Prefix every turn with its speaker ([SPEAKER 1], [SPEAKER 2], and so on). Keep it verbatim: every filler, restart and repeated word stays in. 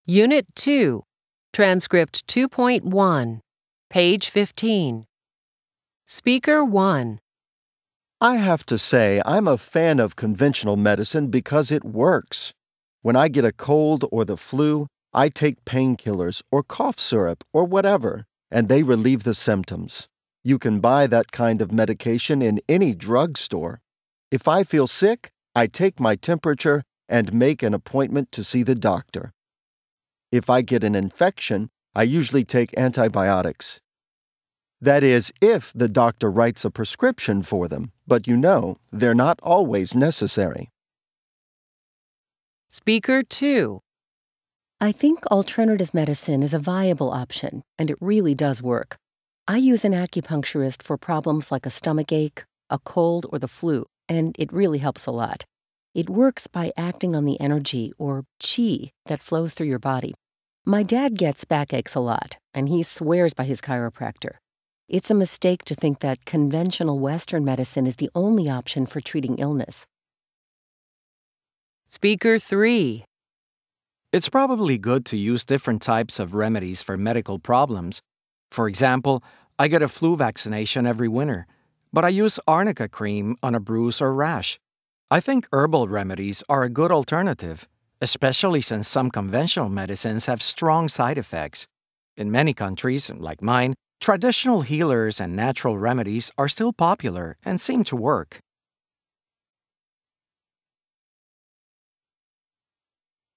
[SPEAKER 1] Unit two, Transcript two point one, page fifteen. Speaker one.
[SPEAKER 2] I have to say, I'm a fan of conventional medicine because it works. When I get a cold or the flu, I take painkillers or cough syrup or whatever, and they relieve the symptoms. You can buy that kind of medication in any drugstore. If I feel sick, I take my temperature and make an appointment to see the doctor. If I get an infection, I usually take antibiotics. That is, if the doctor writes a prescription for them, but you know, they're not always necessary.
[SPEAKER 1] Speaker two.
[SPEAKER 3] I think alternative medicine is a viable option, and it really does work. I use an acupuncturist for problems like a stomachache, a cold, or the flu, and it really helps a lot. It works by acting on the energy, or qi, that flows through your body. My dad gets backaches a lot, and he swears by his chiropractor. It's a mistake to think that conventional Western medicine is the only option for treating illness.
[SPEAKER 1] Speaker three.
[SPEAKER 4] It's probably good to use different types of remedies for medical problems. For example, I get a flu vaccination every winter, but I use arnica cream on a bruise or rash. I think herbal remedies are a good alternative, especially since some conventional medicines have strong side effects. In many countries, like mine, traditional healers and natural remedies are still popular and seem to work.